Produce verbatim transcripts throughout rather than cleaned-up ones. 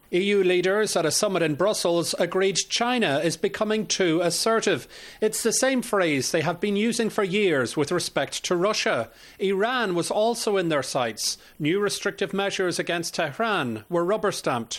E U leaders at a summit in Brussels agreed China is becoming too assertive. It's the same phrase they have been using for years with respect to Russia. Iran was also in their sights. New restrictive measures against Tehran were rubber-stamped.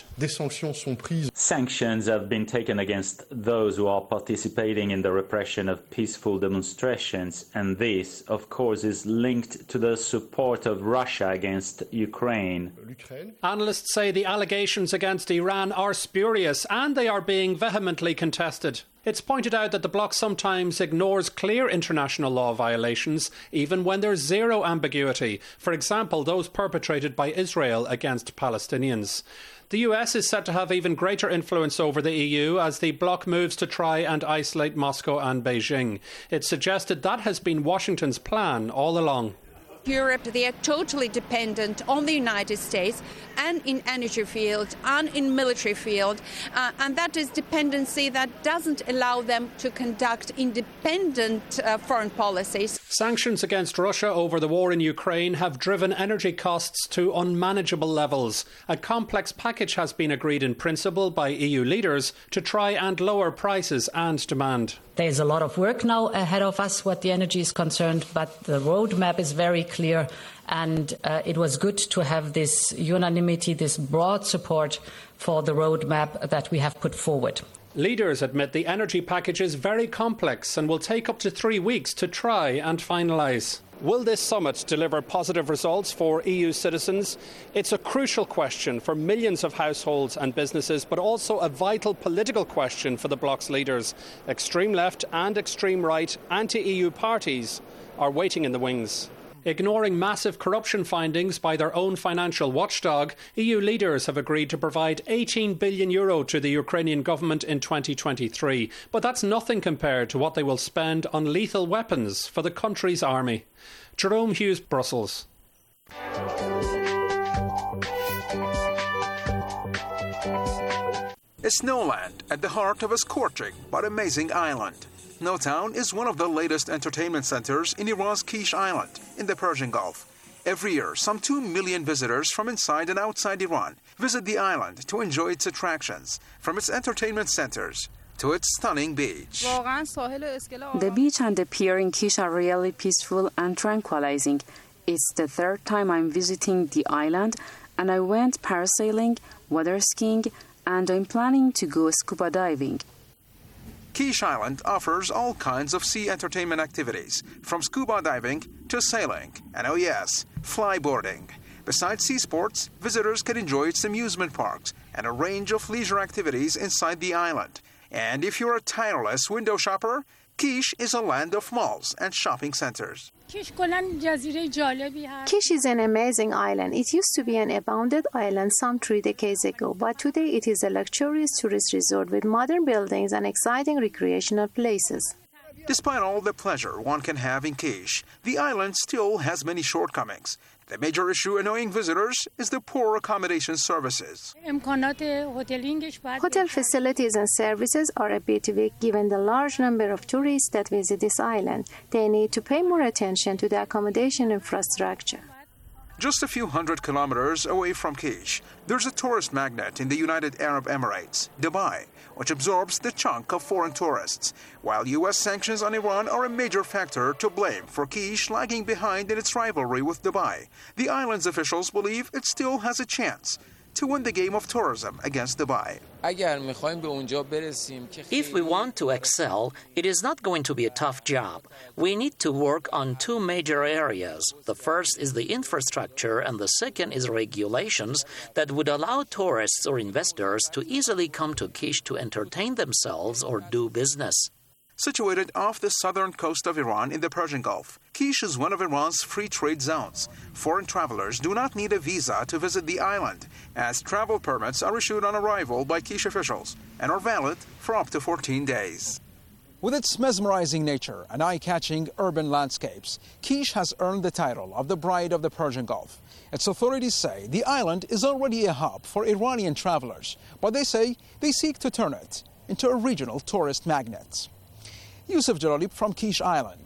Sanctions have been taken against those who are participating in the repression of peaceful demonstrations, and this, of course, is linked to the support of Russia against Ukraine. Analysts say the allegations against Iran are spurious and they are being vehemently contested. It's pointed out that the bloc sometimes ignores clear international law violations, even when there's zero ambiguity. For example, those perpetrated by Israel against Palestinians. The U S is set to have even greater influence over the E U as the bloc moves to try and isolate Moscow and Beijing. It's suggested that has been Washington's plan all along. Europe, they are totally dependent on the United States and in energy field and in military field, uh, and that is dependency that doesn't allow them to conduct independent uh, foreign policies. Sanctions against Russia over the war in Ukraine have driven energy costs to unmanageable levels. A complex package has been agreed in principle by E U leaders to try and lower prices and demand. There's a lot of work now ahead of us what the energy is concerned, but the roadmap is very clear, and uh, it was good to have this unanimity, this broad support for the roadmap that we have put forward. Leaders admit the energy package is very complex and will take up to three weeks to try and finalise. Will this summit deliver positive results for E U citizens? It's a crucial question for millions of households and businesses, but also a vital political question for the bloc's leaders. Extreme left and extreme right anti-E U parties are waiting in the wings. Ignoring massive corruption findings by their own financial watchdog, E U leaders have agreed to provide eighteen billion euro to the Ukrainian government in twenty twenty-three. But that's nothing compared to what they will spend on lethal weapons for the country's army. Jerome Hughes, Brussels. Snowland at the heart of a scorching but amazing island. Snowtown is one of the latest entertainment centers in Iran's Kish Island in the Persian Gulf. Every year, some two million visitors from inside and outside Iran visit the island to enjoy its attractions, from its entertainment centers to its stunning beach. The beach and the pier in Kish are really peaceful and tranquilizing. It's the third time I'm visiting the island, and I went parasailing, water skiing, and I'm planning to go scuba diving. Kish Island offers all kinds of sea entertainment activities, from scuba diving to sailing, and oh yes, flyboarding. Besides sea sports, visitors can enjoy its amusement parks and a range of leisure activities inside the island. And if you're a tireless window shopper, Kish is a land of malls and shopping centers. Kish is an amazing island. It used to be an abandoned island some three decades ago, but today it is a luxurious tourist resort with modern buildings and exciting recreational places. Despite all the pleasure one can have in Kish, the island still has many shortcomings. The major issue annoying visitors is the poor accommodation services. Hotel facilities and services are a bit weak given the large number of tourists that visit this island. They need to pay more attention to the accommodation infrastructure. Just a few hundred kilometers away from Kish, there's a tourist magnet in the United Arab Emirates, Dubai, which absorbs the chunk of foreign tourists, while U S sanctions on Iran are a major factor to blame for Kish lagging behind in its rivalry with Dubai. The island's officials believe it still has a chance to win the game of tourism against Dubai. If we want to excel, it is not going to be a tough job. We need to work on two major areas. The first is the infrastructure, and the second is regulations that would allow tourists or investors to easily come to Kish to entertain themselves or do business. Situated off the southern coast of Iran in the Persian Gulf, Kish is one of Iran's free trade zones. Foreign travelers do not need a visa to visit the island, as travel permits are issued on arrival by Kish officials and are valid for up to fourteen days. With its mesmerizing nature and eye-catching urban landscapes, Kish has earned the title of the Bride of the Persian Gulf. Its authorities say the island is already a hub for Iranian travelers, but they say they seek to turn it into a regional tourist magnet. Yusuf Jalali from Kish Island.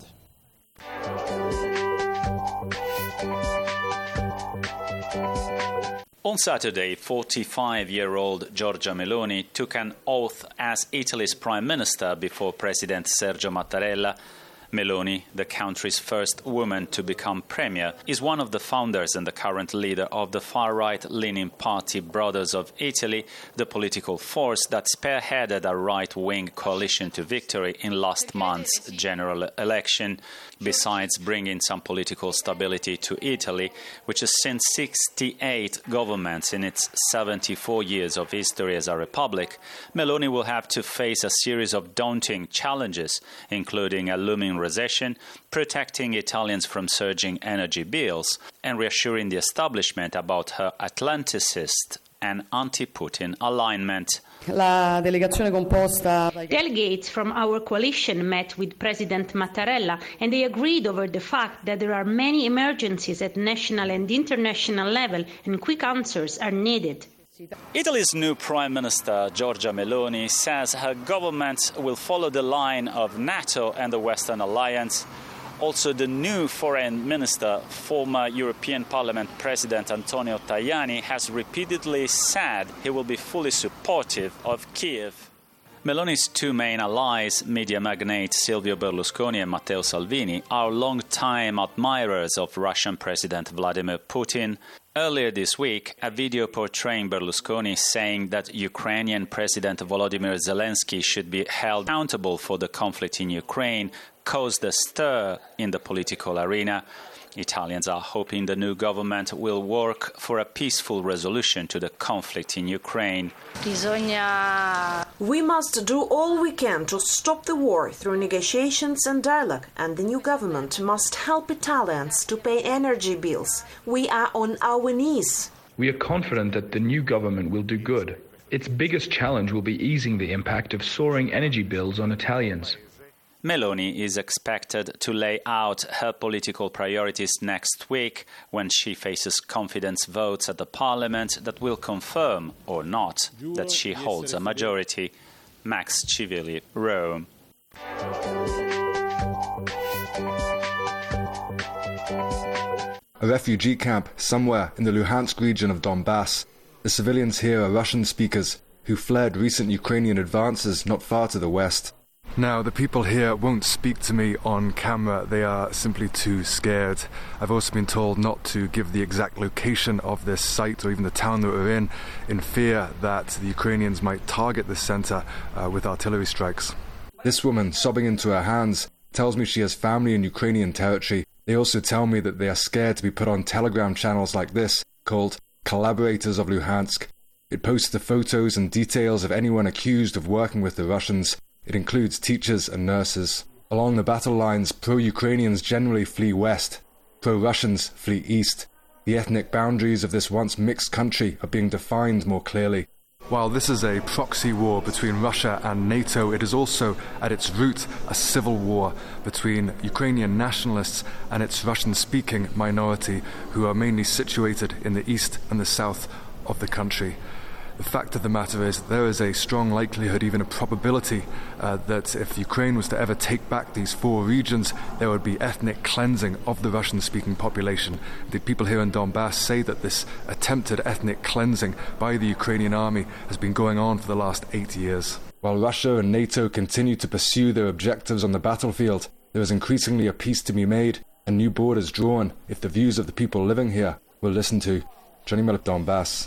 On Saturday, forty-five-year-old Giorgia Meloni took an oath as Italy's Prime Minister before President Sergio Mattarella. Meloni, the country's first woman to become premier, is one of the founders and the current leader of the far-right-leaning party Brothers of Italy, the political force that spearheaded a right-wing coalition to victory in last month's general election. Besides bringing some political stability to Italy, which has seen sixty-eight governments in its seventy-four years of history as a republic, Meloni will have to face a series of daunting challenges, including a looming recession, protecting Italians from surging energy bills, and reassuring the establishment about her Atlanticist and anti-Putin alignment. Delegates from our coalition met with President Mattarella, and they agreed over the fact that there are many emergencies at national and international level, and quick answers are needed. Italy's new Prime Minister, Giorgia Meloni, says her government will follow the line of NATO and the Western Alliance. Also, the new Foreign Minister, former European Parliament President Antonio Tajani, has repeatedly said he will be fully supportive of Kyiv. Meloni's two main allies, media magnate Silvio Berlusconi and Matteo Salvini, are long-time admirers of Russian President Vladimir Putin. Earlier this week, a video portraying Berlusconi saying that Ukrainian President Volodymyr Zelensky should be held accountable for the conflict in Ukraine caused a stir in the political arena. Italians are hoping the new government will work for a peaceful resolution to the conflict in Ukraine. We must do all we can to stop the war through negotiations and dialogue, and the new government must help Italians to pay energy bills. We are on our knees. We are confident that the new government will do good. Its biggest challenge will be easing the impact of soaring energy bills on Italians. Meloni is expected to lay out her political priorities next week when she faces confidence votes at the parliament that will confirm or not that she holds a majority. Max Civilli, Rome. A refugee camp somewhere in the Luhansk region of Donbass. The civilians here are Russian speakers who fled recent Ukrainian advances not far to the west. Now, the people here won't speak to me on camera. They are simply too scared. I've also been told not to give the exact location of this site or even the town that we're in, in fear that the Ukrainians might target this centre uh, with artillery strikes. This woman, sobbing into her hands, tells me she has family in Ukrainian territory. They also tell me that they are scared to be put on Telegram channels like this, called Collaborators of Luhansk. It posts the photos and details of anyone accused of working with the Russians. It includes teachers and nurses. Along the battle lines, pro-Ukrainians generally flee west. Pro-Russians flee east. The ethnic boundaries of this once mixed country are being defined more clearly. While this is a proxy war between Russia and NATO, it is also, at its root, a civil war between Ukrainian nationalists and its Russian-speaking minority, who are mainly situated in the east and the south of the country. The fact of the matter is there is a strong likelihood, even a probability, uh, that if Ukraine was to ever take back these four regions, there would be ethnic cleansing of the Russian-speaking population. The people here in Donbass say that this attempted ethnic cleansing by the Ukrainian army has been going on for the last eight years. While Russia and NATO continue to pursue their objectives on the battlefield, there is increasingly a peace to be made and new borders drawn if the views of the people living here were listened to. Johnny Miller, Donbass.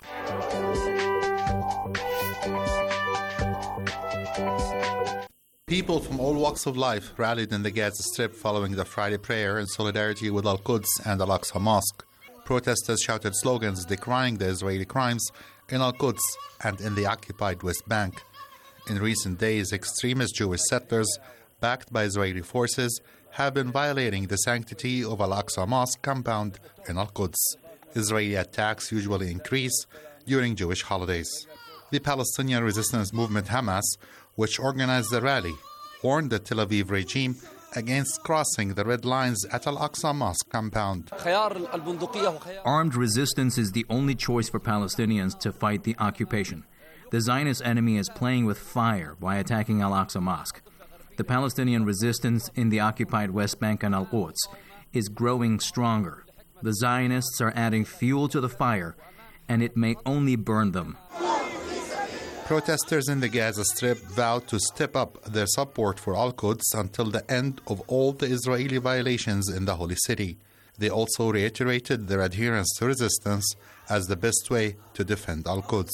People from all walks of life rallied in the Gaza Strip following the Friday prayer in solidarity with Al-Quds and Al-Aqsa Mosque. Protesters shouted slogans decrying the Israeli crimes in Al-Quds and in the occupied West Bank. In recent days, extremist Jewish settlers, backed by Israeli forces, have been violating the sanctity of Al-Aqsa Mosque compound in Al-Quds. Israeli attacks usually increase during Jewish holidays. The Palestinian resistance movement Hamas, which organized the rally, warned the Tel Aviv regime against crossing the red lines at Al-Aqsa Mosque compound. Armed resistance is the only choice for Palestinians to fight the occupation. The Zionist enemy is playing with fire by attacking Al-Aqsa Mosque. The Palestinian resistance in the occupied West Bank and Al-Quds is growing stronger. The Zionists are adding fuel to the fire, and it may only burn them. Protesters in the Gaza Strip vowed to step up their support for Al-Quds until the end of all the Israeli violations in the Holy City. They also reiterated their adherence to resistance as the best way to defend Al-Quds.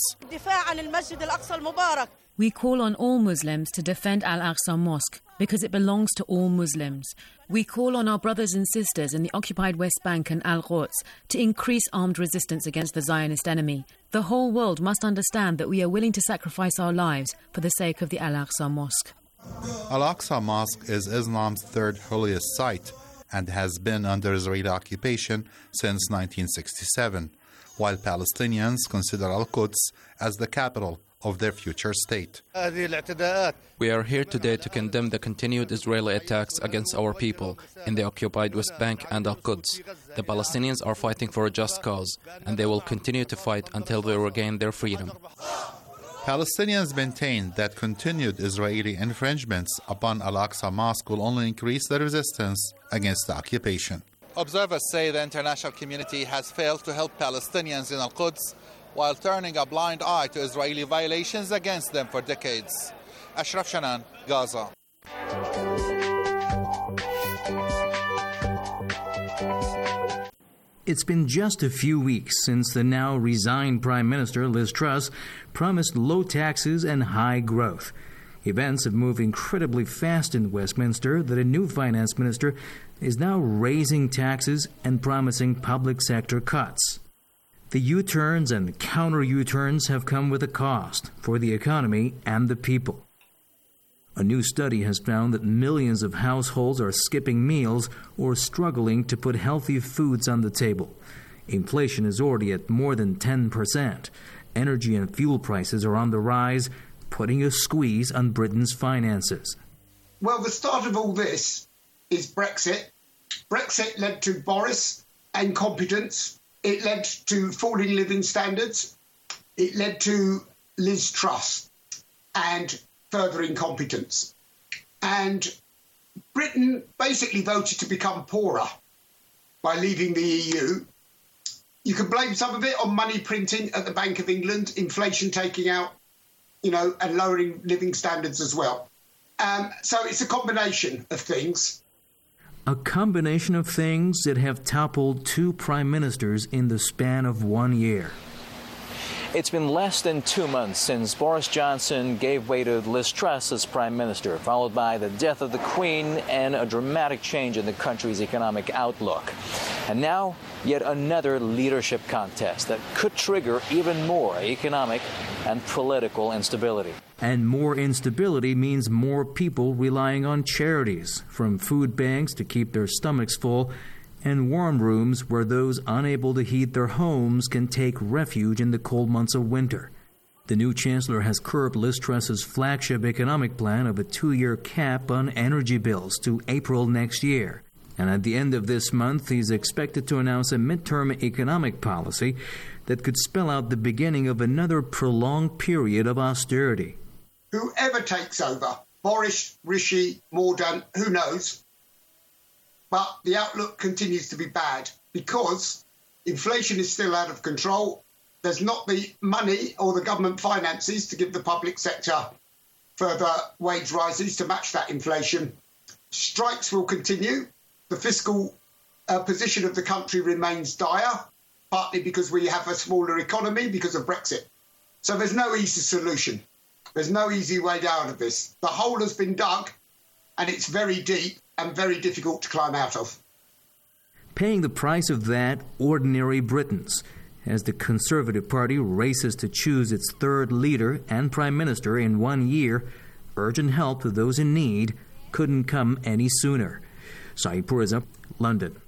We call on all Muslims to defend Al-Aqsa Mosque because it belongs to all Muslims. We call on our brothers and sisters in the occupied West Bank and Al-Quds to increase armed resistance against the Zionist enemy. The whole world must understand that we are willing to sacrifice our lives for the sake of the Al-Aqsa Mosque. Al-Aqsa Mosque is Islam's third holiest site and has been under Israeli occupation since nineteen sixty-seven, while Palestinians consider Al-Quds as the capital of their future state. We are here today to condemn the continued Israeli attacks against our people in the occupied West Bank and Al-Quds. The Palestinians are fighting for a just cause, and they will continue to fight until they regain their freedom. Palestinians maintain that continued Israeli infringements upon Al-Aqsa Mosque will only increase the resistance against the occupation. Observers say the international community has failed to help Palestinians in Al-Quds while turning a blind eye to Israeli violations against them for decades. Ashraf Shanan, Gaza. It's been just a few weeks since the now resigned Prime Minister Liz Truss promised low taxes and high growth. Events have moved incredibly fast in Westminster that a new finance minister is now raising taxes and promising public sector cuts. The U-turns and counter-U-turns have come with a cost for the economy and the people. A new study has found that millions of households are skipping meals or struggling to put healthy foods on the table. Inflation is already at more than ten percent. Energy and fuel prices are on the rise, putting a squeeze on Britain's finances. Well, the start of all this is Brexit. Brexit led to Boris incompetence. It led to falling living standards. It led to Liz Truss and further incompetence. And Britain basically voted to become poorer by leaving the E U. You can blame some of it on money printing at the Bank of England, inflation taking out, you know, and lowering living standards as well. Um, so it's a combination of things. A combination of things that have toppled two prime ministers in the span of one year. It's been less than two months since Boris Johnson gave way to Liz Truss as Prime Minister, followed by the death of the Queen and a dramatic change in the country's economic outlook. And now, yet another leadership contest that could trigger even more economic and political instability. And more instability means more people relying on charities, from food banks to keep their stomachs full, and warm rooms where those unable to heat their homes can take refuge in the cold months of winter. The new chancellor has curbed Liz Truss's flagship economic plan of a two-year cap on energy bills to April next year. And at the end of this month, he's expected to announce a midterm economic policy that could spell out the beginning of another prolonged period of austerity. Whoever takes over, Boris, Rishi, Mordaunt, who knows? But the outlook continues to be bad because inflation is still out of control. There's not the money or the government finances to give the public sector further wage rises to match that inflation. Strikes will continue. The fiscal uh, position of the country remains dire, partly because we have a smaller economy because of Brexit. So there's no easy solution. There's no easy way out of this. The hole has been dug, and it's very deep and very difficult to climb out of. Paying the price of that, ordinary Britons, as the Conservative Party races to choose its third leader and Prime Minister in one year, urgent help to those in need couldn't come any sooner. Saeed Puriza, London.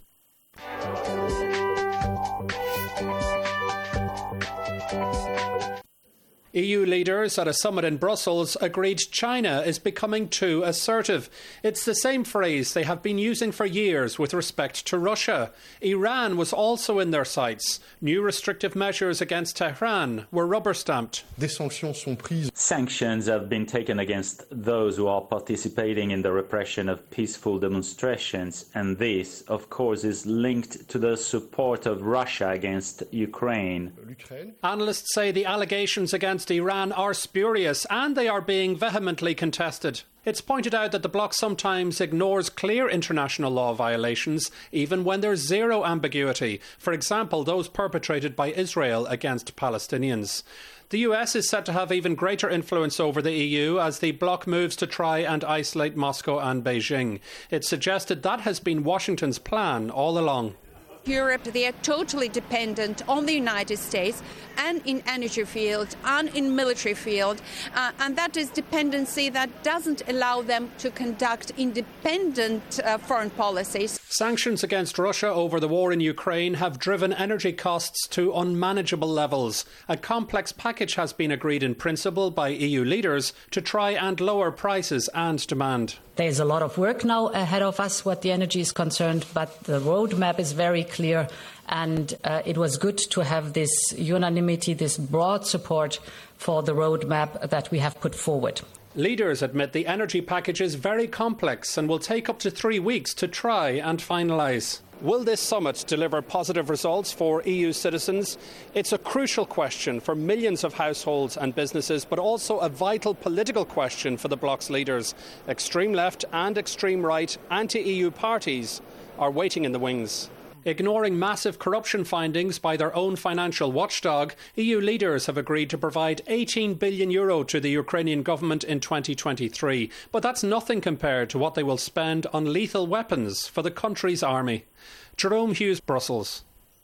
E U leaders at a summit in Brussels agreed China is becoming too assertive. It's the same phrase they have been using for years with respect to Russia. Iran was also in their sights. New restrictive measures against Tehran were rubber-stamped. Sanctions have been taken against those who are participating in the repression of peaceful demonstrations, and this, of course, is linked to the support of Russia against Ukraine. Analysts say the allegations against Iran are spurious and they are being vehemently contested. It's pointed out that the bloc sometimes ignores clear international law violations, even when there's zero ambiguity. For example, those perpetrated by Israel against Palestinians. The U S is said to have even greater influence over the E U as the bloc moves to try and isolate Moscow and Beijing. It's suggested that has been Washington's plan all along. Europe, they are totally dependent on the United States and in energy field and in military field, uh, and that is dependency that doesn't allow them to conduct independent uh, foreign policies. Sanctions against Russia over the war in Ukraine have driven energy costs to unmanageable levels. A complex package has been agreed in principle by E U leaders to try and lower prices and demand. There's a lot of work now ahead of us what the energy is concerned, but the roadmap is very clear, and uh, it was good to have this unanimity, this broad support for the roadmap that we have put forward. Leaders admit the energy package is very complex and will take up to three weeks to try and finalise. Will this summit deliver positive results for E U citizens? It's a crucial question for millions of households and businesses, but also a vital political question for the bloc's leaders. Extreme left and extreme right anti-E U parties are waiting in the wings. Ignoring massive corruption findings by their own financial watchdog, E U leaders have agreed to provide eighteen billion euro to the Ukrainian government in twenty twenty-three. But that's nothing compared to what they will spend on lethal weapons for the country's army. Jerome Hughes, Brussels.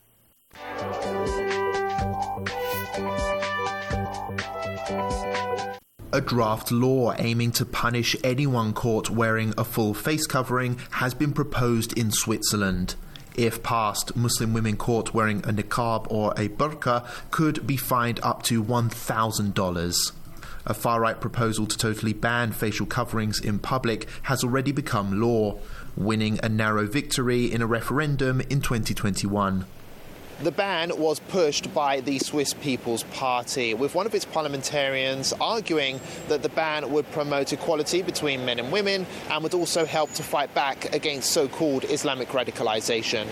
A draft law aiming to punish anyone caught wearing a full face covering has been proposed in Switzerland. If passed, Muslim women caught wearing a niqab or a burqa could be fined up to one thousand dollars. A far-right proposal to totally ban facial coverings in public has already become law, winning a narrow victory in a referendum in twenty twenty-one. The ban was pushed by the Swiss People's Party, with one of its parliamentarians arguing that the ban would promote equality between men and women and would also help to fight back against so-called Islamic radicalisation.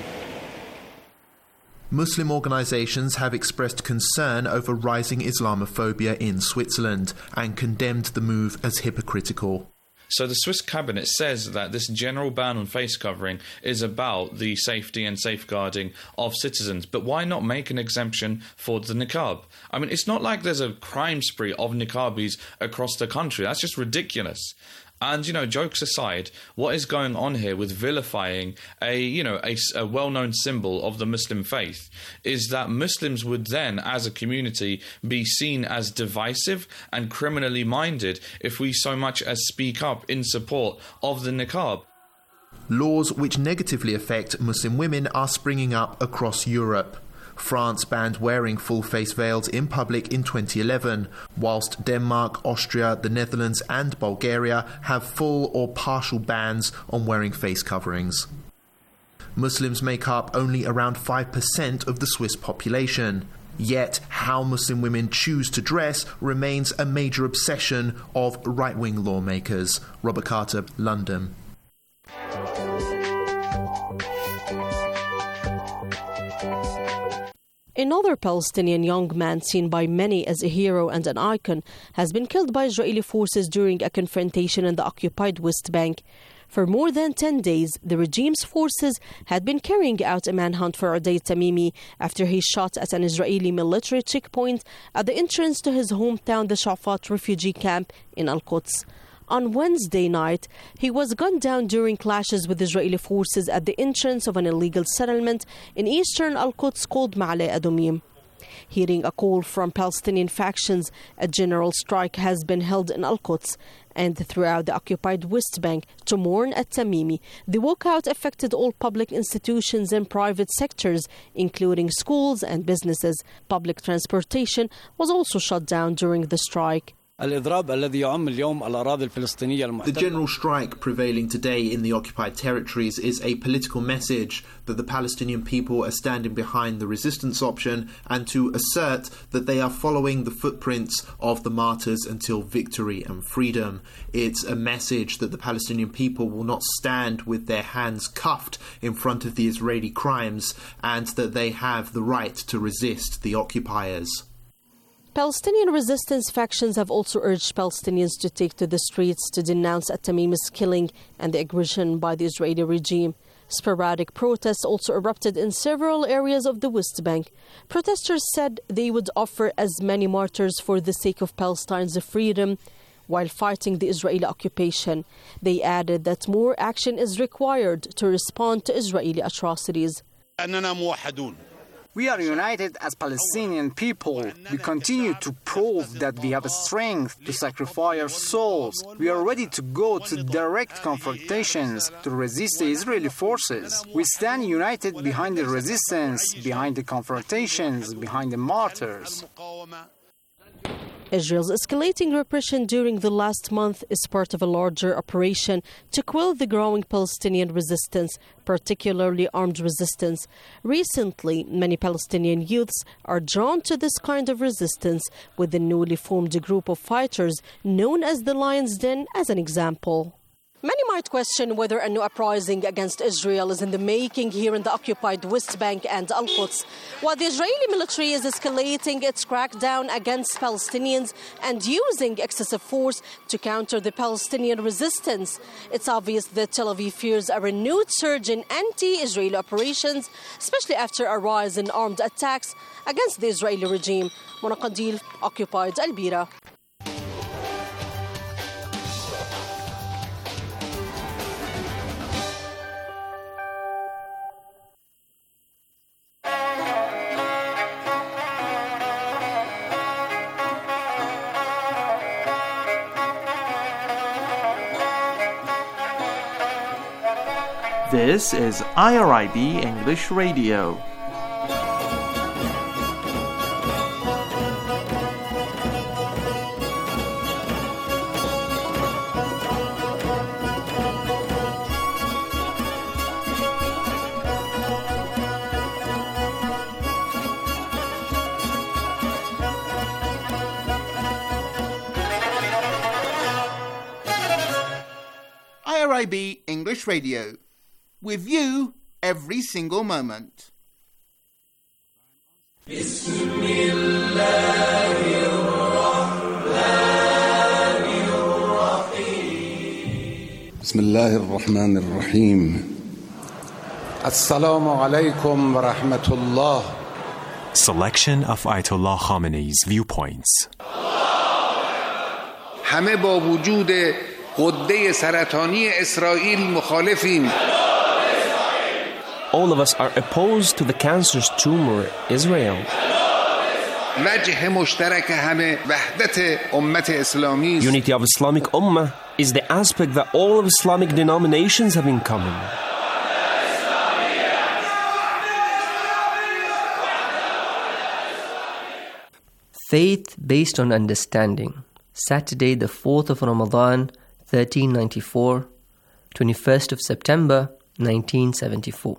Muslim organisations have expressed concern over rising Islamophobia in Switzerland and condemned the move as hypocritical. So the Swiss cabinet says that this general ban on face covering is about the safety and safeguarding of citizens. But why not make an exemption for the niqab? I mean, it's not like there's a crime spree of niqabis across the country. That's just ridiculous. And, you know, jokes aside, what is going on here with vilifying a, you know, a, a well-known symbol of the Muslim faith is that Muslims would then, as a community, be seen as divisive and criminally minded if we so much as speak up in support of the niqab. Laws which negatively affect Muslim women are springing up across Europe. France banned wearing full-face veils in public in twenty eleven, whilst Denmark, Austria, the Netherlands and Bulgaria have full or partial bans on wearing face coverings. Muslims make up only around five percent of the Swiss population. Yet, how Muslim women choose to dress remains a major obsession of right-wing lawmakers. Robert Carter, London. Another Palestinian young man seen by many as a hero and an icon has been killed by Israeli forces during a confrontation in the occupied West Bank. For more than ten days, the regime's forces had been carrying out a manhunt for Uday Tamimi after he shot at an Israeli military checkpoint at the entrance to his hometown, the Shafat refugee camp in Al-Quds. On Wednesday night, he was gunned down during clashes with Israeli forces at the entrance of an illegal settlement in eastern Al-Quds called Ma'ale Adumim. Hearing a call from Palestinian factions, a general strike has been held in Al-Quds and throughout the occupied West Bank to mourn at Tamimi. The walkout affected all public institutions and private sectors, including schools and businesses. Public transportation was also shut down during the strike. The general strike prevailing today in the occupied territories is a political message that the Palestinian people are standing behind the resistance option and to assert that they are following the footprints of the martyrs until victory and freedom. It's a message that the Palestinian people will not stand with their hands cuffed in front of the Israeli crimes and that they have the right to resist the occupiers. Palestinian resistance factions have also urged Palestinians to take to the streets to denounce at-Tamimi's killing and the aggression by the Israeli regime. Sporadic protests also erupted in several areas of the West Bank. Protesters said they would offer as many martyrs for the sake of Palestine's freedom while fighting the Israeli occupation. They added that more action is required to respond to Israeli atrocities. We are united as Palestinian people. We continue to prove that we have a strength to sacrifice our souls. We are ready to go to direct confrontations to resist the Israeli forces. We stand united behind the resistance, behind the confrontations, behind the martyrs. Israel's escalating repression during the last month is part of a larger operation to quell the growing Palestinian resistance, particularly armed resistance. Recently, many Palestinian youths are drawn to this kind of resistance, with the newly formed group of fighters known as the Lion's Den as an example. Many might question whether a new uprising against Israel is in the making here in the occupied West Bank and Al-Quds. While the Israeli military is escalating its crackdown against Palestinians and using excessive force to counter the Palestinian resistance, it's obvious that Tel Aviv fears a renewed surge in anti-Israeli operations, especially after a rise in armed attacks against the Israeli regime. Mona Qandil, occupied Al Bira. This is I R I B English Radio. I R I B English Radio. With you every single moment. Bismillah ar-Rahman ar-Rahim. Assalamu alaikum wa rahmatullah. Selection of Ayatollah Khamenei's viewpoints. همه با وجود غده سرطانی اسرائیل مخالفیم. All of us are opposed to the cancerous tumor, Israel. وجه مشترک همه وحدت امت اسلامی. Unity of Islamic Ummah is the aspect that all of Islamic denominations have in common. Faith based on understanding. Saturday, the fourth of Ramadan, thirteen ninety-four, twenty-first of September, nineteen seventy-four.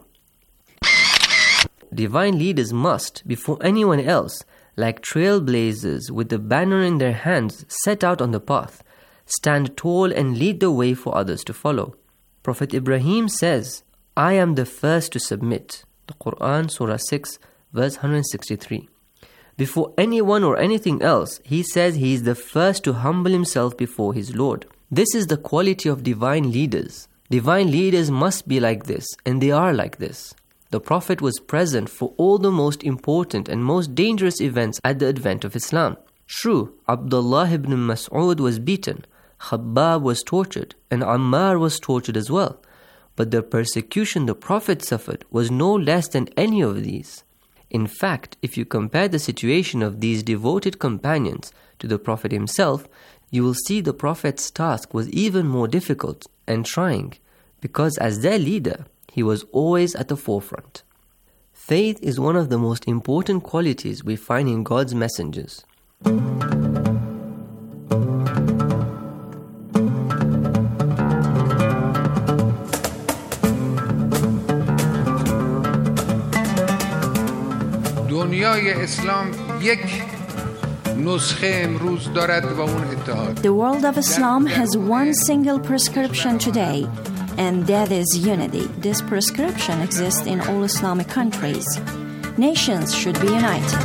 Divine leaders must, before anyone else, like trailblazers with the banner in their hands, set out on the path, stand tall and lead the way for others to follow. Prophet Ibrahim says, I am the first to submit. The Quran, Surah six, verse one sixty-three. Before anyone or anything else, he says he is the first to humble himself before his Lord. This is the quality of divine leaders. Divine leaders must be like this, and they are like this. The Prophet was present for all the most important and most dangerous events at the advent of Islam. True, Abdullah ibn Mas'ud was beaten, Khabbab was tortured, and Ammar was tortured as well. But the persecution the Prophet suffered was no less than any of these. In fact, if you compare the situation of these devoted companions to the Prophet himself, you will see the Prophet's task was even more difficult and trying, because as their leader, he was always at the forefront. Faith is one of the most important qualities we find in God's messengers. دنیای اسلام یک نسخه امروز دارد و اون اتحاد. The world of Islam has one single prescription today, and that is unity. This prescription exists in all Islamic countries. Nations should be united.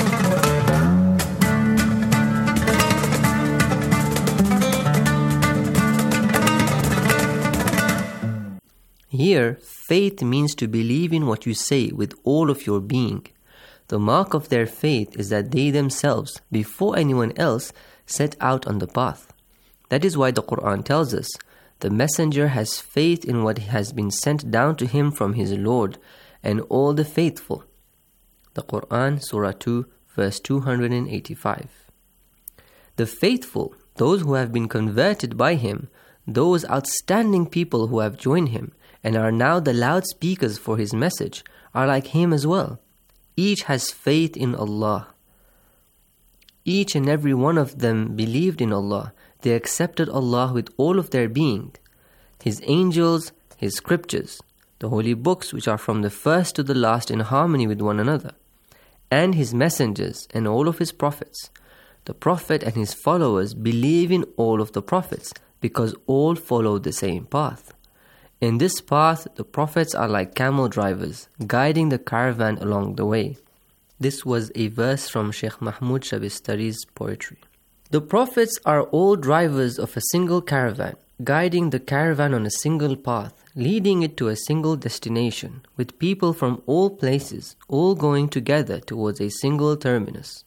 Here, faith means to believe in what you say with all of your being. The mark of their faith is that they themselves, before anyone else, set out on the path. That is why the Quran tells us, the messenger has faith in what has been sent down to him from his Lord, and all the faithful. The Quran, Surah two, verse two hundred eighty-five. The faithful, those who have been converted by him, those outstanding people who have joined him, and are now the loudspeakers for his message, are like him as well. Each has faith in Allah. Each and every one of them believed in Allah. They accepted Allah with all of their being. His angels, His scriptures, the holy books which are from the first to the last in harmony with one another, and His messengers and all of His prophets. The Prophet and his followers believe in all of the prophets because all follow the same path. In this path, the prophets are like camel drivers, guiding the caravan along the way. This was a verse from Sheikh Mahmoud Shabistari's poetry. The prophets are all drivers of a single caravan, guiding the caravan on a single path, leading it to a single destination, with people from all places, all going together towards a single terminus.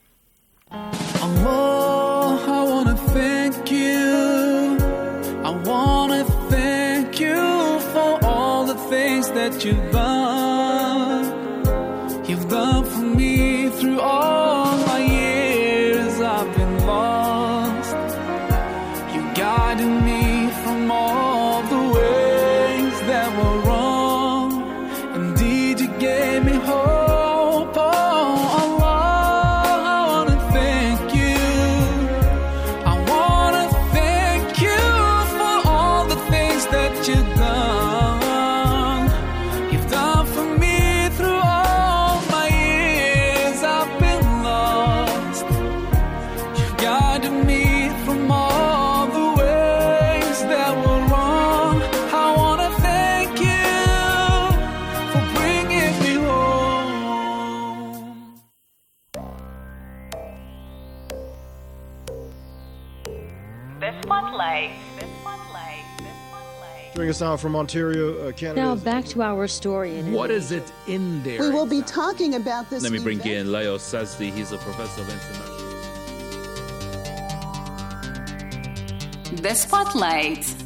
Allah, I want to thank you. I want to thank you for all the things that you've done. You've done for me through all my years I've been lost. You guided me from all the ways that were wrong. Indeed, you gave me hope. Joining us now from Ontario, uh, Canada. Now back to our story. In what is it in there? We will be talking about this. Let me bring event. in Leo Sazdi. He's a professor of international. The Spotlight.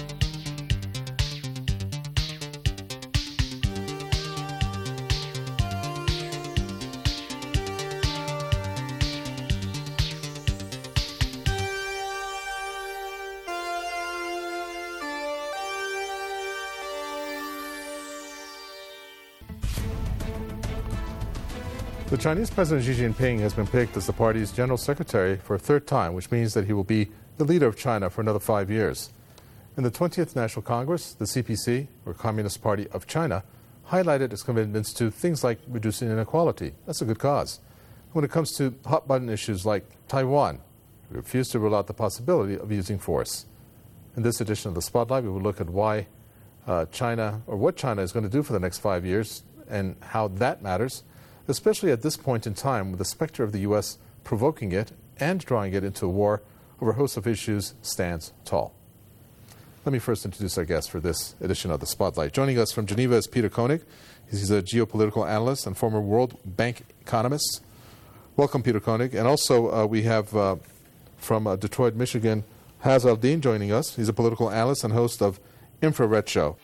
The Chinese President Xi Jinping has been picked as the party's general secretary for a third time, which means that he will be the leader of China for another five years. In the twentieth National Congress, the C P C, or Communist Party of China, highlighted its commitments to things like reducing inequality. That's a good cause. When it comes to hot-button issues like Taiwan, we refuse to rule out the possibility of using force. In this edition of the Spotlight, we will look at why uh, China, or what China is going to do for the next five years and how that matters, especially at this point in time with the specter of the U S provoking it and drawing it into a war over a host of issues stands tall. Let me first introduce our guest for this edition of the Spotlight. Joining us from Geneva is Peter Koenig. He's a geopolitical analyst and former World Bank economist. Welcome, Peter Koenig. And also uh, we have uh, from uh, Detroit, Michigan, Haz Al-Din joining us. He's a political analyst and host of Infrared Show.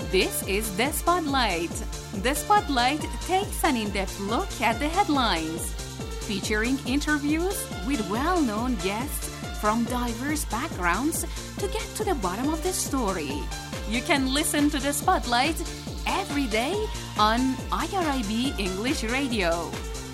This is The Spotlight. The Spotlight takes an in-depth look at the headlines, featuring interviews with well-known guests from diverse backgrounds to get to the bottom of the story. You can listen to The Spotlight every day on I R I B English Radio.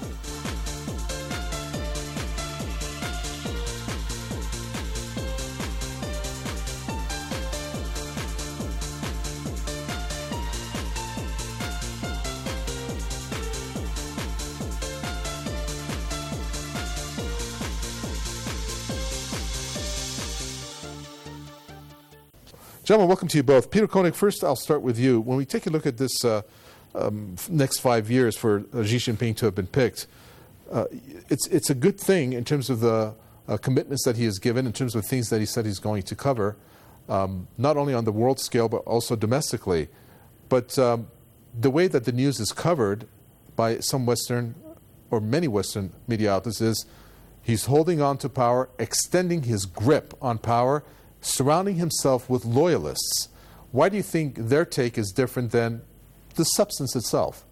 Gentlemen, welcome to you both. Peter Koenig, first I'll start with you. When we take a look at this uh, um, next five years for uh, Xi Jinping to have been picked, uh, it's it's a good thing in terms of the uh, commitments that he has given, in terms of things that he said he's going to cover, um, not only on the world scale but also domestically. But um, the way that the news is covered by some Western or many Western media outlets is he's holding on to power, extending his grip on power, surrounding himself with loyalists. Why do you think their take is different than the substance itself?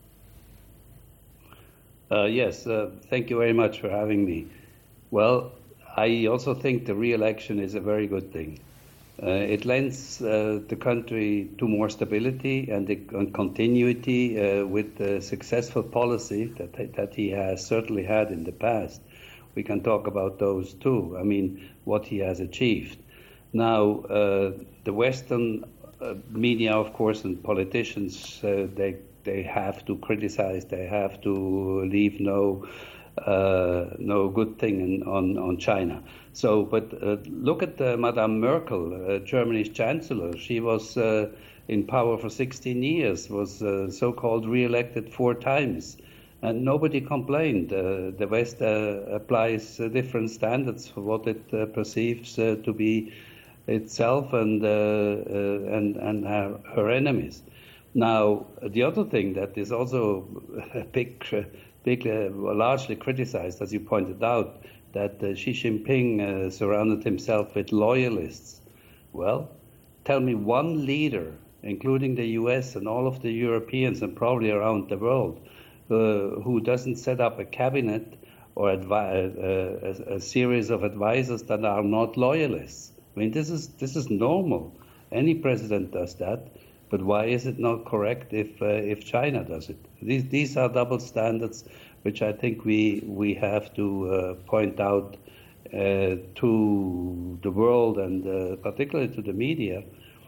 Uh, yes, uh, thank you very much for having me. Well, I also think the re-election is a very good thing. Uh, it lends uh, the country to more stability and, the, and continuity uh, with the successful policy that, that he has certainly had in the past. We can talk about those too. I mean, what he has achieved. Now, uh, the Western uh, media, of course, and politicians, uh, they they have to criticize. They have to leave no uh, no good thing in, on on China. So, but uh, look at uh, Madame Merkel, uh, Germany's chancellor. She was uh, in power for sixteen years, was uh, so-called re-elected four times, and nobody complained. Uh, the West uh, applies uh, different standards for what it uh, perceives uh, to be itself and uh, uh, and and her, her enemies. Now, the other thing that is also a big, big, uh, largely criticized, as you pointed out, that uh, Xi Jinping uh, surrounded himself with loyalists. Well, tell me one leader, including the U S and all of the Europeans and probably around the world, uh, who doesn't set up a cabinet or advi- uh, a, a series of advisors that are not loyalists. I mean, this is this is normal. Any president does that, but why is it not correct if uh, if China does it? These these are double standards, which I think we we have to uh, point out uh, to the world and uh, particularly to the media.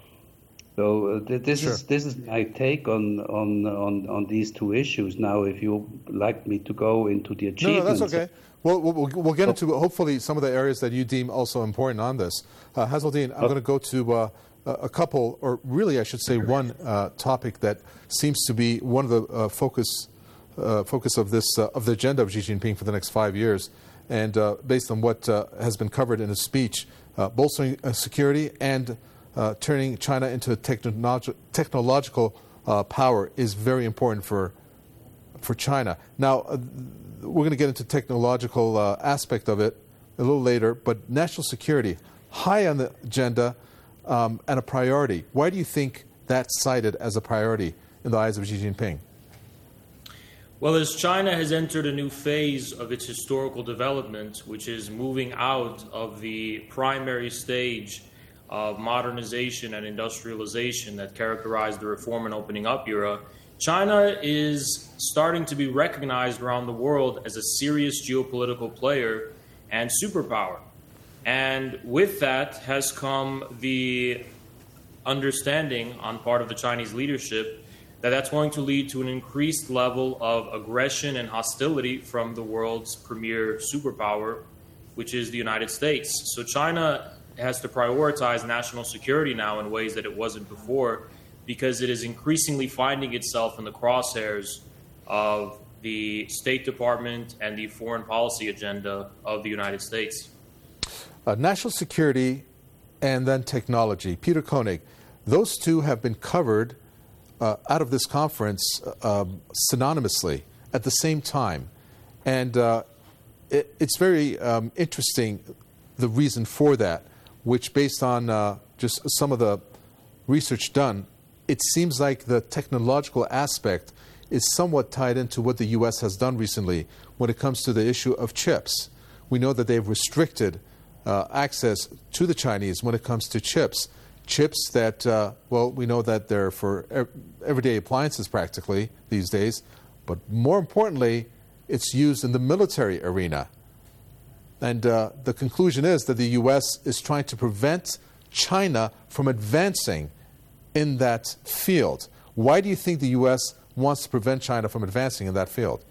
So uh, th- this sure. is this is my take on, on on on these two issues. Now, if you like me to go into the achievements, no, no, that's okay. Well, we'll, we'll get into hopefully some of the areas that you deem also important on this. Uh, Hazeldine, I'm going to go to uh, a couple, or really I should say one uh, topic that seems to be one of the uh, focus uh, focus of this uh, of the agenda of Xi Jinping for the next five years, and uh, based on what uh, has been covered in his speech, uh, bolstering uh, security and uh, turning China into a technolog- technological uh, power is very important for for China. Now. Uh, We're going to get into technological uh, aspect of it a little later, but national security, high on the agenda um, and a priority. Why do you think that's cited as a priority in the eyes of Xi Jinping? Well, as China has entered a new phase of its historical development, which is moving out of the primary stage of modernization and industrialization that characterized the reform and opening up era, China is starting to be recognized around the world as a serious geopolitical player and superpower. And with that has come the understanding on part of the Chinese leadership that that's going to lead to an increased level of aggression and hostility from the world's premier superpower, which is the United States. So China has to prioritize national security now in ways that it wasn't before, because it is increasingly finding itself in the crosshairs of the State Department and the foreign policy agenda of the United States. Uh, national security and then technology. Peter Koenig, those two have been covered uh, out of this conference uh, um, synonymously at the same time. And uh, it, it's very um, interesting, the reason for that, which based on uh, just some of the research done, it seems like the technological aspect is somewhat tied into what the U S has done recently when it comes to the issue of chips. We know that they've restricted uh, access to the Chinese when it comes to chips. Chips that, uh, well, we know that they're for everyday appliances practically these days, but more importantly, it's used in the military arena. And uh, the conclusion is that the U S is trying to prevent China from advancing in that field. Why do you think the U S wants to prevent China from advancing in that field?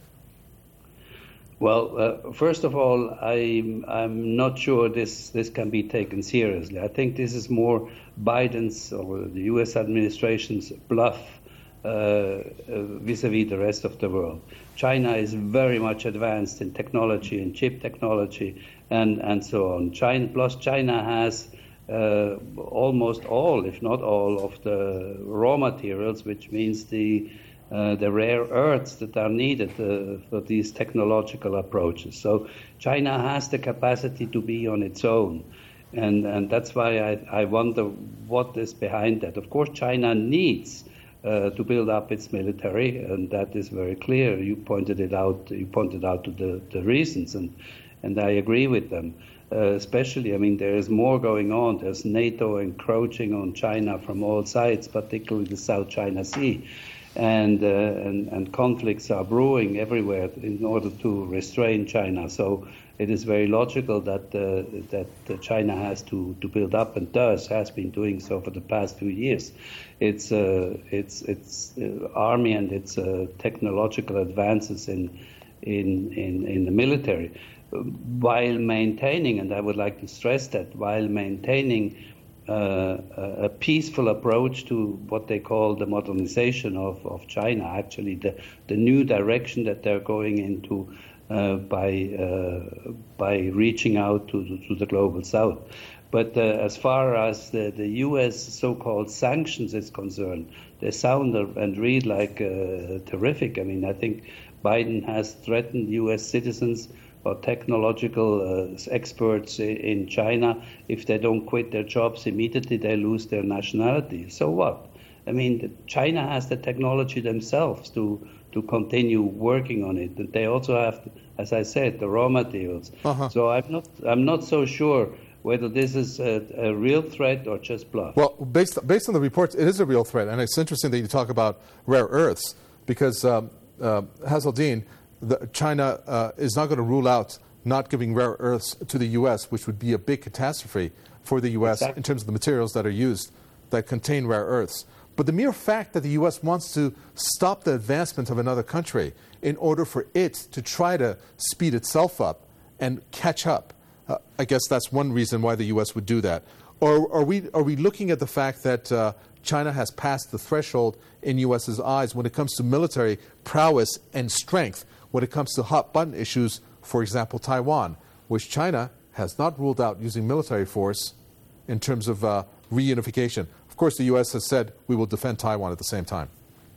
Well, uh, first of all, I'm, I'm not sure this, this can be taken seriously. I think this is more Biden's or the U S administration's bluff uh, uh, vis-a-vis the rest of the world. China is very much advanced in technology and chip technology and, and so on. China, plus China has uh, almost all, if not all, of the raw materials, which means the Uh, the rare earths that are needed uh, for these technological approaches. So China has the capacity to be on its own. And, and that's why I, I wonder what is behind that. Of course, China needs uh, to build up its military, and that is very clear. You pointed it out, you pointed out to the, the reasons, and, and I agree with them. Uh, especially, I mean, there is more going on. There's NATO encroaching on China from all sides, particularly the South China Sea. And, uh, and and conflicts are brewing everywhere in order to restrain China. So it is very logical that uh, that China has to, to build up, and does has been doing so for the past few years. Its uh, its its uh, army and its uh, technological advances in in in in the military, while maintaining, and I would like to stress that, while maintaining Uh, a peaceful approach to what they call the modernization of, of China, actually the, the new direction that they're going into uh, by uh, by reaching out to, to the global south. But uh, as far as the, the U S so-called sanctions is concerned, they sound and read like uh, terrific. I mean, I think Biden has threatened U S citizens or technological uh, experts in China. If they don't quit their jobs immediately, they lose their nationality. So what? I mean, China has the technology themselves to to continue working on it. And they also have, as I said, the raw materials. Uh-huh. So I'm not I'm not so sure whether this is a, a real threat or just bluff. Well, based based on the reports, it is a real threat, and it's interesting that you talk about rare earths, because um, uh, Hazeldine, The, China uh, is not going to rule out not giving rare earths to the U S, which would be a big catastrophe for the U S exactly. in terms of the materials that are used that contain rare earths. But the mere fact that the U S wants to stop the advancement of another country in order for it to try to speed itself up and catch up, uh, I guess that's one reason why the U S would do that. Or are we, are we looking at the fact that uh, China has passed the threshold in U S's eyes when it comes to military prowess and strength, when it comes to hot-button issues, for example, Taiwan, which China has not ruled out using military force in terms of uh, reunification. Of course, the U S has said we will defend Taiwan at the same time.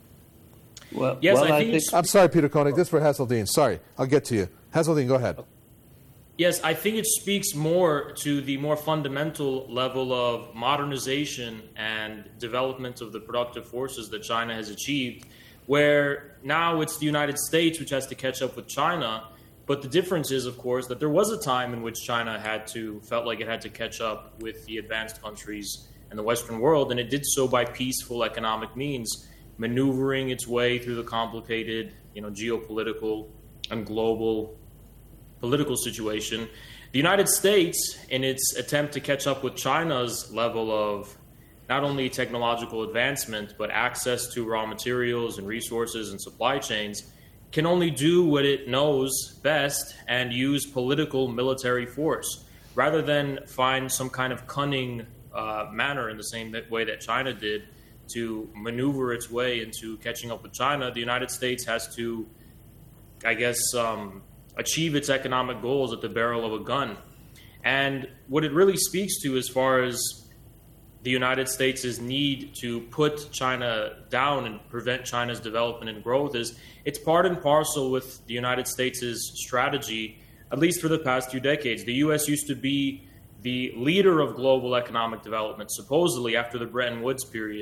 Well, yes, well, I, I think think... I'm sorry, Peter Koenig. This is for Hazeldine. Sorry, I'll get to you. Hazeldine, go ahead. Yes, I think it speaks more to the more fundamental level of modernization and development of the productive forces that China has achieved, where now it's the United States which has to catch up with China. But the difference is, of course, that there was a time in which China had to, felt like it had to catch up with the advanced countries and the Western world, and it did so by peaceful economic means, maneuvering its way through the complicated, you know, geopolitical and global political situation. The United States, in its attempt to catch up with China's level of not only technological advancement, but access to raw materials and resources and supply chains, can only do what it knows best and use political military force, rather than find some kind of cunning uh, manner in the same way that China did to maneuver its way into catching up with China. The United States has to, I guess, um, achieve its economic goals at the barrel of a gun. And what it really speaks to as far as the United States' need to put China down and prevent China's development and growth is it's part and parcel with the United States' strategy, at least for the past few decades. The U S used to be the leader of global economic development, supposedly after the Bretton Woods period,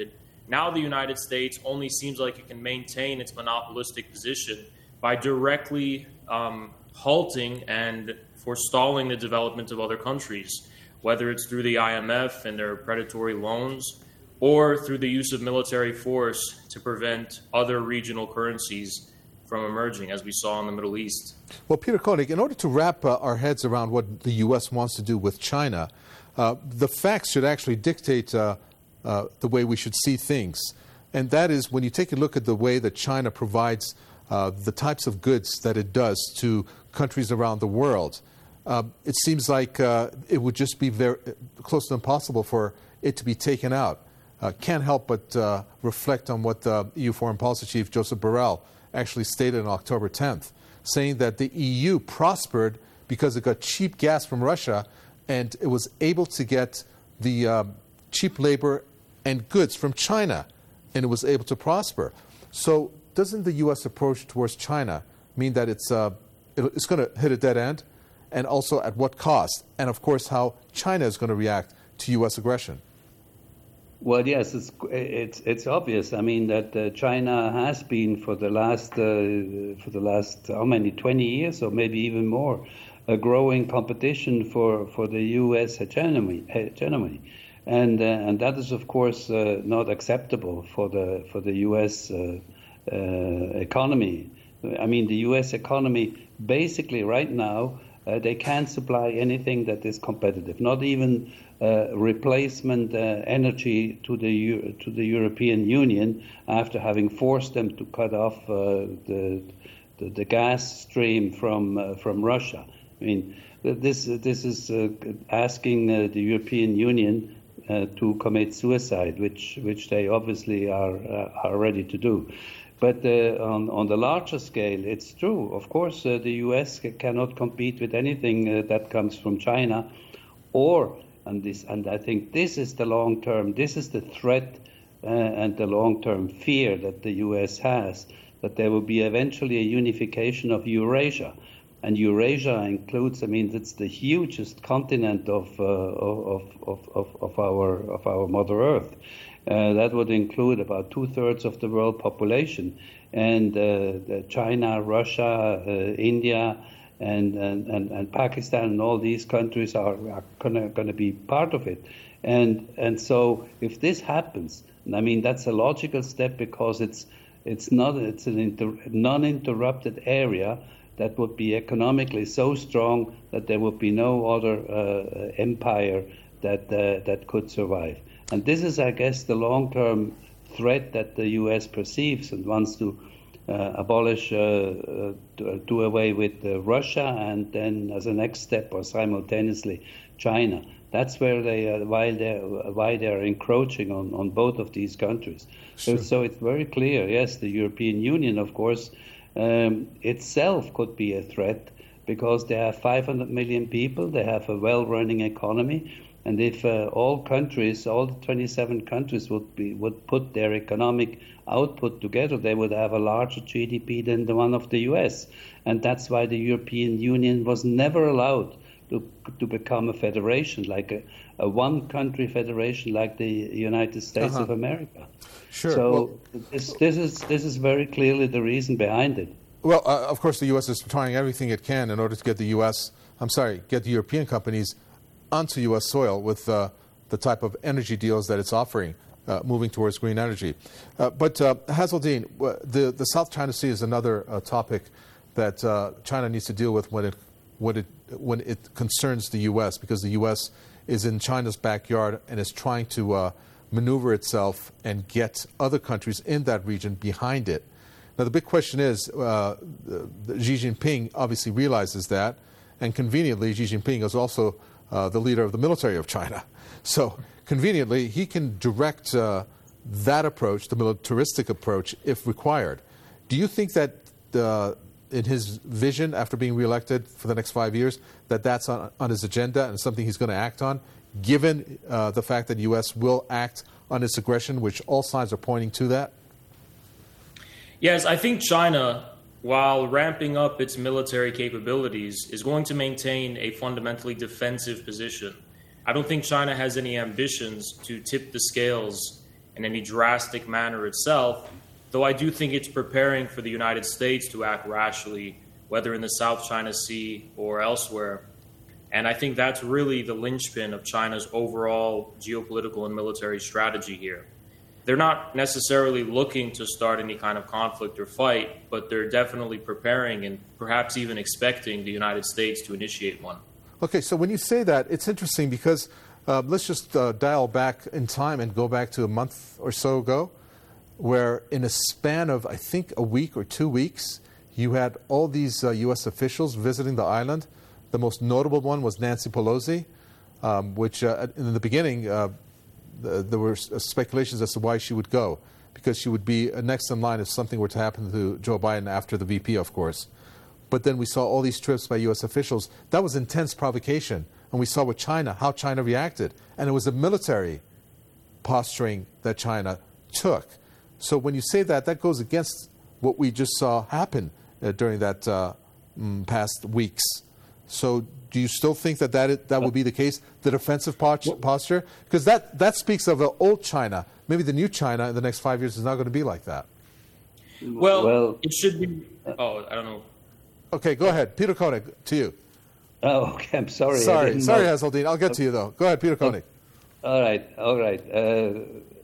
Now the United States only seems like it can maintain its monopolistic position by directly um, halting and forestalling the development of other countries, whether it's through the I M F and their predatory loans, or through the use of military force to prevent other regional currencies from emerging, as we saw in the Middle East. Well, Peter Koenig, in order to wrap uh, our heads around what the U S wants to do with China, uh, the facts should actually dictate uh, uh, the way we should see things. And that is, when you take a look at the way that China provides uh, the types of goods that it does to countries around the world, uh, it seems like uh, it would just be very close to impossible for it to be taken out. Uh, can't help but uh, reflect on what the E U Foreign Policy Chief Joseph Borrell actually stated on October tenth, saying that the E U prospered because it got cheap gas from Russia and it was able to get the uh, cheap labor and goods from China, and it was able to prosper. So doesn't the U S approach towards China mean that it's, uh, it's going to hit a dead end? And also at what cost? And of course, how China is going to react to U S aggression? Well, yes, it's it's it's obvious. I mean that uh, China has been for the last uh, for the last how many twenty years or maybe even more, a growing competition for, for the U S hegemony, hegemony, and uh, and that is of course uh, not acceptable for the for the U S uh, uh, economy. I mean the U S economy basically right now uh, they can't supply anything that is competitive, not even Uh, replacement uh, energy to the to the European Union after having forced them to cut off uh, the, the the gas stream from uh, from Russia. I mean, this this is uh, asking uh, the European Union uh, to commit suicide, which which they obviously are uh, are ready to do. But uh, on on the larger scale, it's true. Of course, uh, the U S cannot compete with anything uh, that comes from China, or And this, and I think this is the long term. This is the threat uh, and the long term fear that the U S has, that there will be eventually a unification of Eurasia, and Eurasia includes. I mean, it's the hugest continent of uh, of, of of of our of our Mother Earth. Uh, that would include about two thirds of the world population, and uh, China, Russia, uh, India. And, and, and, and Pakistan and all these countries are, are going to be part of it. And and so if this happens, I mean, that's a logical step because it's it's not it's an inter, non-interrupted area that would be economically so strong that there would be no other uh, empire that uh, that could survive. And this is, I guess, the long-term threat that the U S perceives and wants to Uh, abolish, uh, uh, do away with uh, Russia, and then as a next step, or simultaneously, China. That's where they, uh, why they, why they are encroaching on, on both of these countries. Sure. So, so it's very clear. Yes, the European Union, of course, um, itself could be a threat because they have five hundred million people. They have a well-running economy. And if uh, all countries, all the twenty-seven countries would be would put their economic output together, they would have a larger G D P than the one of the U S. And that's why the European Union was never allowed to to become a federation, like a, a one-country federation like the United States uh-huh. of America. Sure. So well, this, this is this is very clearly the reason behind it. Well, uh, of course, the U S is trying everything it can in order to get the U S, I'm sorry, get the European companies onto U S soil with uh, the type of energy deals that it's offering, uh, moving towards green energy. Uh, but uh, Hazeldine, the, the South China Sea is another uh, topic that uh, China needs to deal with when it, when, it, when it concerns the U S, because the U S is in China's backyard and is trying to uh, maneuver itself and get other countries in that region behind it. Now, the big question is, uh, Xi Jinping obviously realizes that, and conveniently, Xi Jinping is also Uh, the leader of the military of China. So conveniently, he can direct uh, that approach, the militaristic approach, if required. Do you think that uh, in his vision after being reelected for the next five years, that that's on, on his agenda and something he's going to act on, given uh, the fact that the U S will act on its aggression, which all signs are pointing to that? Yes, I think China, while ramping up its military capabilities, is going to maintain a fundamentally defensive position. I don't think China has any ambitions to tip the scales in any drastic manner itself, though I do think it's preparing for the United States to act rationally, whether in the South China Sea or elsewhere. And I think that's really the linchpin of China's overall geopolitical and military strategy here. They're not necessarily looking to start any kind of conflict or fight, but they're definitely preparing and perhaps even expecting the United States to initiate one. Okay, so when you say that, it's interesting because uh, let's just uh, dial back in time and go back to a month or so ago, where in a span of, I think, a week or two weeks, you had all these uh, U S officials visiting the island. The most notable one was Nancy Pelosi, um, which uh, in the beginning, uh, there were speculations as to why she would go, because she would be next in line if something were to happen to Joe Biden after the V P, of course. But then we saw all these trips by U S officials. That was intense provocation. And we saw with China, how China reacted. And it was a military posturing that China took. So when you say that, that goes against what we just saw happen uh, during that uh, mm, past weeks. So do you still think that that, is, that would be the case, the defensive posture? Because that, that speaks of the old China. Maybe the new China in the next five years is not going to be like that. Well, well it should be... Oh, I don't know. Okay, go ahead. Peter Koenig, to you. Oh, okay, I'm sorry. Sorry, sorry, Hazeldine. I'll get to you, though. Go ahead, Peter Koenig. All right, all right. Uh,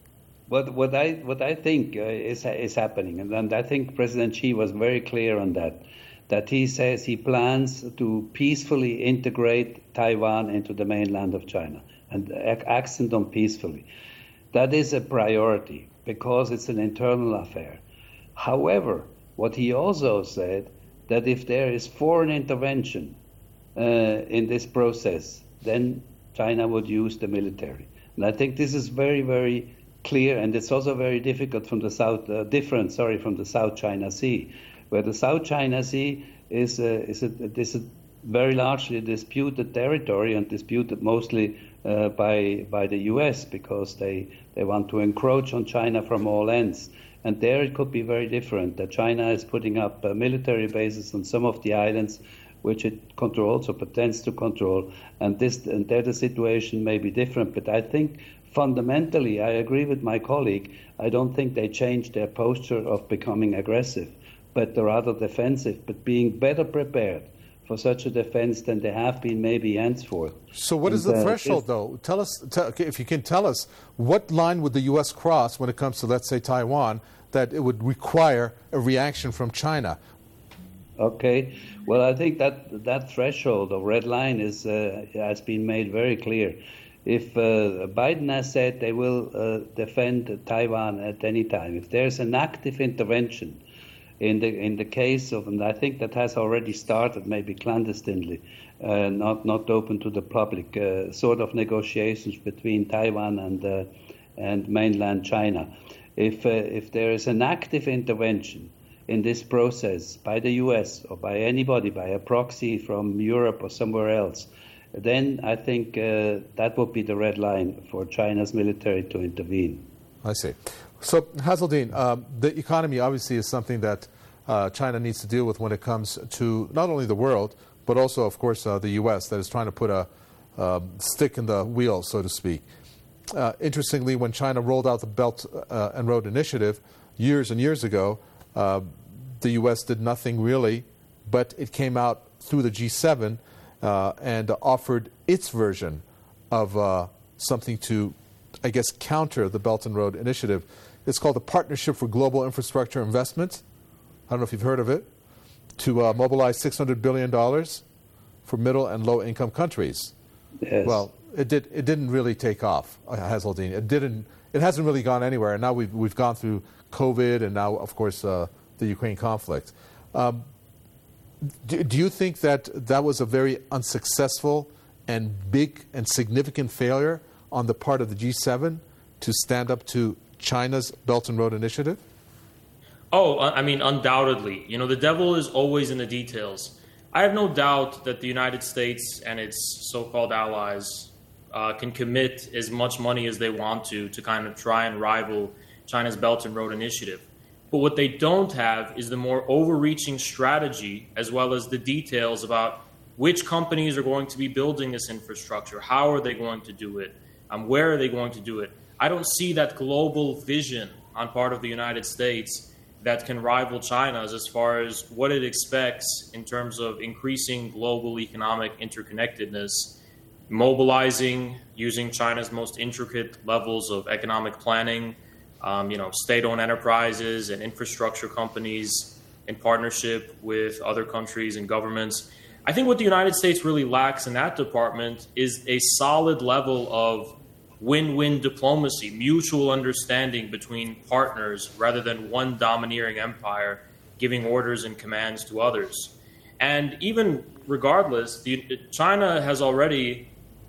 what, what, I, what I think uh, is, is happening, and, and I think President Xi was very clear on that, that he says he plans to peacefully integrate Taiwan into the mainland of China, and accent on peacefully. That is a priority because it's an internal affair. However, what he also said, that if there is foreign intervention uh, in this process, then China would use the military. And I think this is very, very clear, and it's also very difficult from the South, uh, different, sorry, from the South China Sea, where the South China Sea is a, is a, is a very largely disputed territory and disputed mostly uh, by by the U S because they, they want to encroach on China from all ends. And there it could be very different, that China is putting up uh, military bases on some of the islands which it controls or pretends to control. And, this, and there the situation may be different. But I think fundamentally, I agree with my colleague, I don't think they changed their posture of becoming aggressive, but rather defensive, but being better prepared for such a defense than they have been maybe henceforth. So what is the uh, threshold, though? Tell us, tell, if you can tell us, what line would the U S cross when it comes to, let's say, Taiwan, that it would require a reaction from China? Okay. Well, I think that that threshold or red line is uh, has been made very clear. If uh, Biden has said they will uh, defend Taiwan at any time, if there's an active intervention in the in the case of, and I think that has already started, maybe clandestinely, uh, not not open to the public, uh, sort of negotiations between Taiwan and uh, and mainland China. If uh, if there is an active intervention in this process by the U S or by anybody, by a proxy from Europe or somewhere else, then I think uh, that would be the red line for China's military to intervene. I see. So, Hazeldine, um, the economy obviously is something that uh, China needs to deal with when it comes to not only the world, but also, of course, uh, the U S that is trying to put a uh, stick in the wheel, so to speak. Uh, interestingly, when China rolled out the Belt uh, and Road Initiative years and years ago, uh, the U S did nothing really, but it came out through the G seven uh, and uh, offered its version of uh, something to, I guess, counter the Belt and Road Initiative. It's called the Partnership for Global Infrastructure Investment. I don't know if you've heard of it. To uh, mobilize six hundred billion dollars for middle and low-income countries. Yes. Well, it did. It didn't really take off, Hazeldine. It didn't. It hasn't really gone anywhere. And now we've we've gone through COVID, and now, of course, uh, the Ukraine conflict. Um, do, do you think that that was a very unsuccessful and big and significant failure on the part of the G seven to stand up to China's Belt and Road Initiative? Oh, I mean, undoubtedly. You know, the devil is always in the details. I have no doubt that the United States and its so-called allies uh, can commit as much money as they want to to kind of try and rival China's Belt and Road Initiative. But what they don't have is the more overreaching strategy as well as the details about which companies are going to be building this infrastructure, how are they going to do it, um, where are they going to do it. I don't see that global vision on part of the United States that can rival China's as far as what it expects in terms of increasing global economic interconnectedness, mobilizing, using China's most intricate levels of economic planning, um, you know, state-owned enterprises and infrastructure companies in partnership with other countries and governments. I think what the United States really lacks in that department is a solid level of win-win diplomacy, mutual understanding between partners rather than one domineering empire giving orders and commands to others. And even regardless, the, China has already,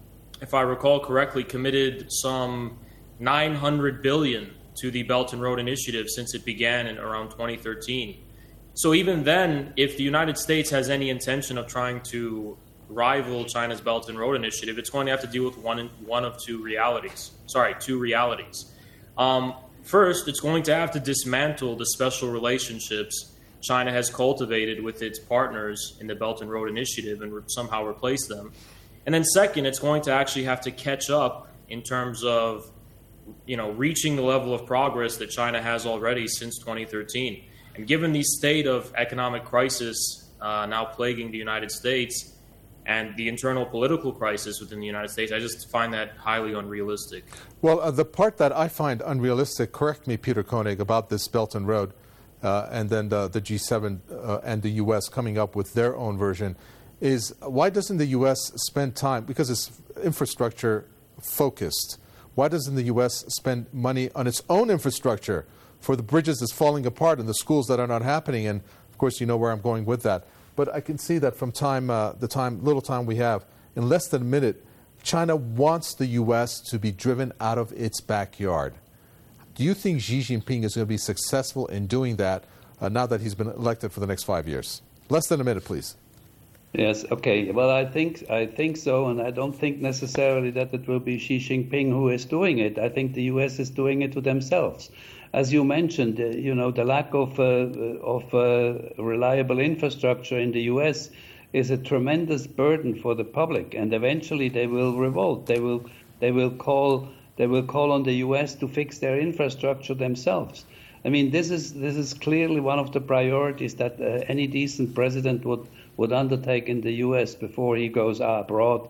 if I recall correctly, committed some nine hundred billion dollars to the Belt and Road Initiative since it began in around twenty thirteen. So even then, if the United States has any intention of trying to rival China's Belt and Road Initiative, it's going to have to deal with one one of two realities. Sorry, two realities. Um, first, it's going to have to dismantle the special relationships China has cultivated with its partners in the Belt and Road Initiative and re- somehow replace them. And then second, it's going to actually have to catch up in terms of, you know, reaching the level of progress that China has already since twenty thirteen. And given the state of economic crisis uh, now plaguing the United States and the internal political crisis within the United States, I just find that highly unrealistic. Well, uh, the part that I find unrealistic, correct me, Peter Koenig, about this Belt and Road, uh, and then the, the G seven uh, and the U S coming up with their own version, is why doesn't the U S spend time, because it's infrastructure focused, why doesn't the U S spend money on its own infrastructure for the bridges that's falling apart and the schools that are not happening? And of course, you know where I'm going with that. But I can see that from time, uh, the time, little time we have, in less than a minute, China wants the U S to be driven out of its backyard. Do you think Xi Jinping is going to be successful in doing that uh, now that he's been elected for the next five years? Less than a minute, please. Yes, okay. Well, I think I think so, and I don't think necessarily that it will be Xi Jinping who is doing it. I think the U S is doing it to themselves. As you mentioned, uh, you know, the lack of uh, of uh, reliable infrastructure in the U S is a tremendous burden for the public, and eventually they will revolt. They will they will call they will call on the U S to fix their infrastructure themselves. I mean, this is this is clearly one of the priorities that uh, any decent president would would undertake in the U S before he goes abroad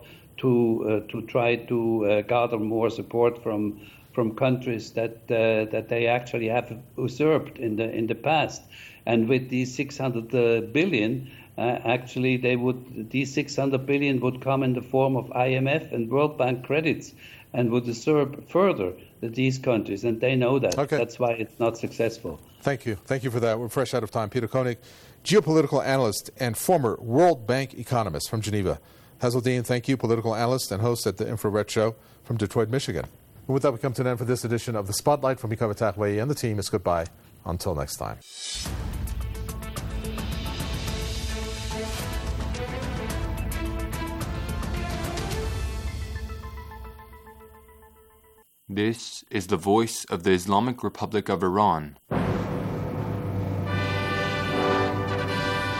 to uh, to try to uh, gather more support from from countries that uh, that they actually have usurped in the in the past. And with these six hundred uh, billion, uh, actually they would these six hundred billion would come in the form of I M F and World Bank credits and would usurp further these countries, and they know that. Okay. That's why it's not successful. Thank you. Thank you for that. We're fresh out of time. Peter Koenig, geopolitical analyst and former World Bank economist from Geneva. Hazeldine, thank you, political analyst and host at the Infrared Show from Detroit, Michigan. And with that, we come to an end for this edition of The Spotlight. From Mikawa Takwei and the team, it's goodbye. Until next time. This is the voice of the Islamic Republic of Iran.